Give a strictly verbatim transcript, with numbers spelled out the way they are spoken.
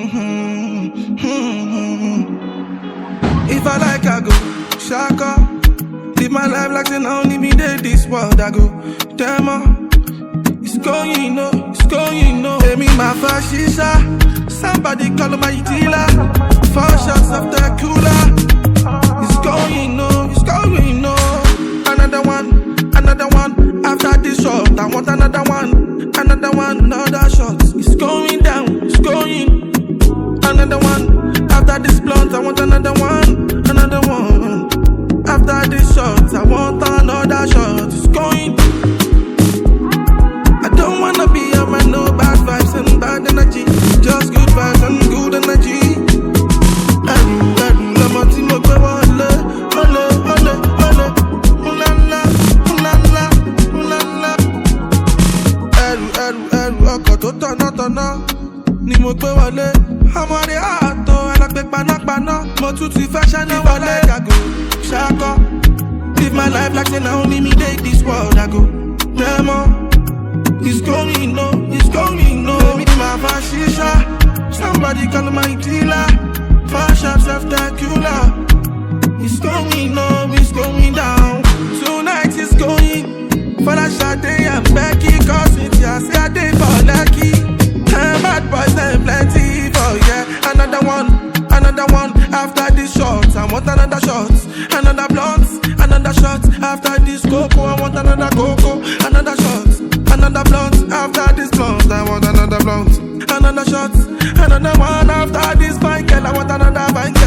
Mm-hmm. Mm-hmm. If I like, I go shaka. Live my life like they only me there this world. I go damn. It's going, no, it's going, no. Hey, me, my fascisha. Somebody call my dealer. Four shots of the cooler. It's going, no, it's going, no. Another one, another one. After this shot, I want another one. Another one, another shot. It's going down, it's going. Another one. After this blunt, I want another one. Another one. After this shot, I want another shot. It's going. I don't wanna be around no bad vibes and bad energy. Just good vibes and good energy. Ẹrù ẹrù lọmọ tí mo gbé wọlé. Olé olé olé. Ńláńlá ńláńlá ńláńlá. Ẹrù ẹrù ẹrù ọkọ̀ tó tọ̀nà tọ̀nà ni mo gbé wọlé. Ọmọ rẹ̀ àtọ̀ ẹlẹ́gbẹ́ panápaná. Mo tún ti fẹ́ ṣẹ́ná wọlé. I go ṣakọ. Live my life like say na only me dey this world. I go demo. It's going, no, it's going, no. Me, my fascisha. Somebody call my dealer. Four shots after cooler. It's going, no, it's going down. Tonight it's going. For that shot, they am Becky. Cause it's yeah, say I dey for lucky. And bad boys, them plenty. For yeah, another one, another one. After this shot, I want another shot. Another blunt, another shot. After this cocoa, I want another cocoa. Another shot. Another blunt, after this blunt, I want another blunt. Another shot, another one after this fine girl, I want another fine girl.